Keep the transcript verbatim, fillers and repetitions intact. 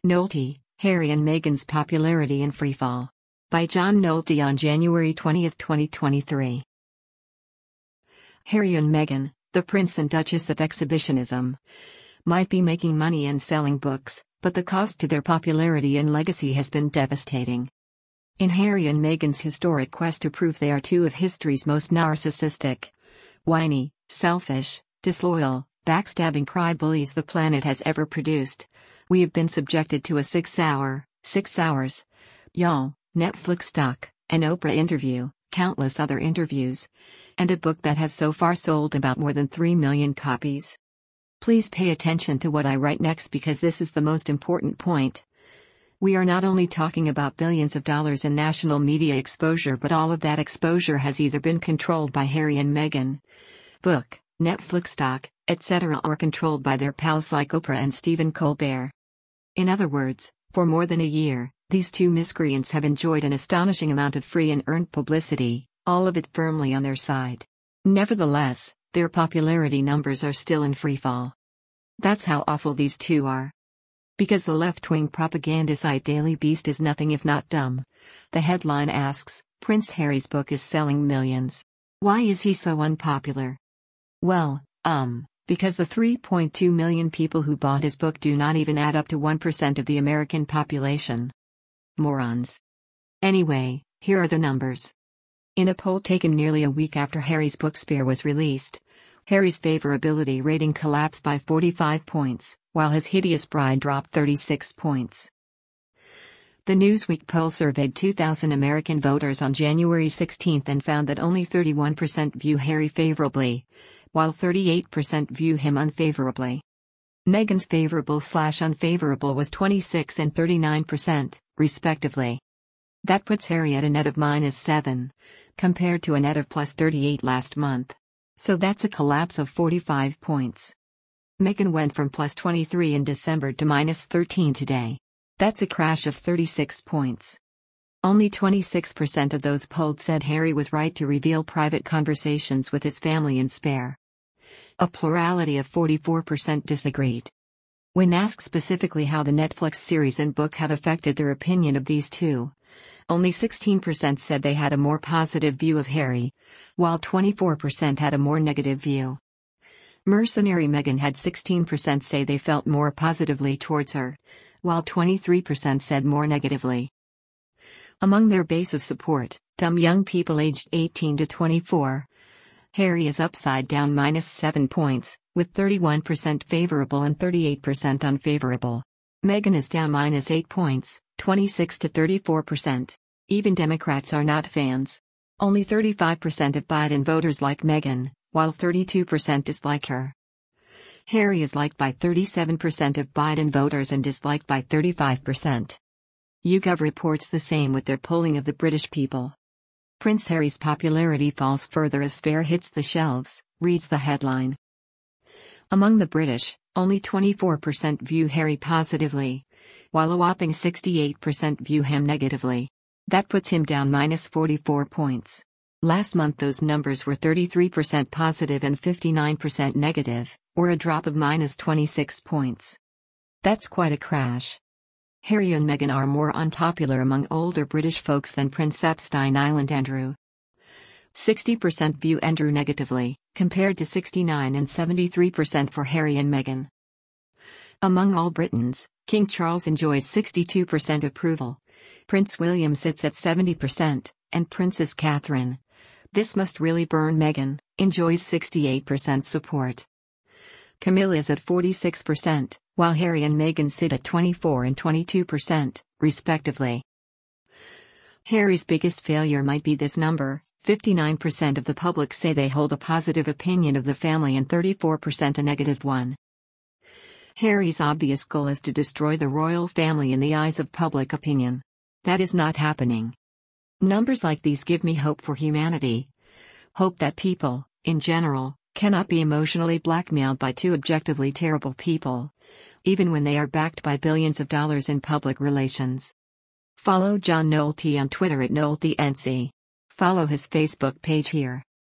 Nolte, Harry and Meghan's popularity in freefall. By John Nolte on January twentieth, twenty twenty-three. Harry and Meghan, the Prince and Duchess of Exhibitionism, might be making money and selling books, but the cost to their popularity and legacy has been devastating. In Harry and Meghan's historic quest to prove they are two of history's most narcissistic, whiny, selfish, disloyal, backstabbing cry bullies the planet has ever produced, we have been subjected to a six-hour, six hours, y'all, Netflix doc, an Oprah interview, countless other interviews, and a book that has so far sold about more than three million copies. Please pay attention to what I write next because this is the most important point. We are not only talking about billions of dollars in national media exposure, but all of that exposure has either been controlled by Harry and Meghan, book, Netflix stock, et cetera, or controlled by their pals like Oprah and Stephen Colbert. In other words, for more than a year, these two miscreants have enjoyed an astonishing amount of free and earned publicity, all of it firmly on their side. Nevertheless, their popularity numbers are still in freefall. That's how awful these two are. Because the left-wing propaganda site Daily Beast is nothing if not dumb. The headline asks, Prince Harry's book is selling millions. Why is he so unpopular? Well, um, because the three point two million people who bought his book do not even add up to one percent of the American population. Morons. Anyway, here are the numbers. In a poll taken nearly a week after Harry's book Spare was released, Harry's favorability rating collapsed by forty-five points, while his hideous bride dropped thirty-six points. The Newsweek poll surveyed two thousand American voters on January sixteenth and found that only thirty-one percent view Harry favorably, while thirty-eight percent view him unfavorably. Meghan's favorable slash unfavorable was twenty-six and thirty-nine percent, respectively. That puts Harry at a net of minus seven, compared to a net of plus thirty-eight last month. So that's a collapse of forty-five points. Meghan went from plus twenty-three in December to minus thirteen today. That's a crash of thirty-six points. Only twenty-six percent of those polled said Harry was right to reveal private conversations with his family in Spare. A plurality of forty-four percent disagreed. When asked specifically how the Netflix series and book have affected their opinion of these two, only sixteen percent said they had a more positive view of Harry, while twenty-four percent had a more negative view. Mercenary Meghan had sixteen percent say they felt more positively towards her, while twenty-three percent said more negatively. Among their base of support, dumb young people aged eighteen to twenty-four, Harry is upside down minus seven points, with thirty-one percent favorable and thirty-eight percent unfavorable. Meghan is down minus eight points, twenty-six to thirty-four percent. Even Democrats are not fans. Only thirty-five percent of Biden voters like Meghan, while thirty-two percent dislike her. Harry is liked by thirty-seven percent of Biden voters and disliked by thirty-five percent. YouGov reports the same with their polling of the British people. Prince Harry's popularity falls further as Spare hits the shelves, reads the headline. Among the British, only twenty-four percent view Harry positively, while a whopping sixty-eight percent view him negatively. That puts him down minus forty-four points. Last month those numbers were thirty-three percent positive and fifty-nine percent negative, or a drop of minus twenty-six points. That's quite a crash. Harry and Meghan are more unpopular among older British folks than Prince Epstein Island Andrew. sixty percent view Andrew negatively, compared to sixty-nine and seventy-three percent for Harry and Meghan. Among all Britons, King Charles enjoys sixty-two percent approval. Prince William sits at seventy percent, and Princess Catherine, this must really burn Meghan, enjoys sixty-eight percent support. Camilla is at forty-six percent, while Harry and Meghan sit at twenty-four and twenty-two percent, respectively. Harry's biggest failure might be this number: fifty-nine percent of the public say they hold a positive opinion of the family and thirty-four percent a negative one. Harry's obvious goal is to destroy the royal family in the eyes of public opinion. That is not happening. Numbers like these give me hope for humanity. Hope that people, in general, cannot be emotionally blackmailed by two objectively terrible people, even when they are backed by billions of dollars in public relations. Follow John Nolte on Twitter at NolteNC. Follow his Facebook page here.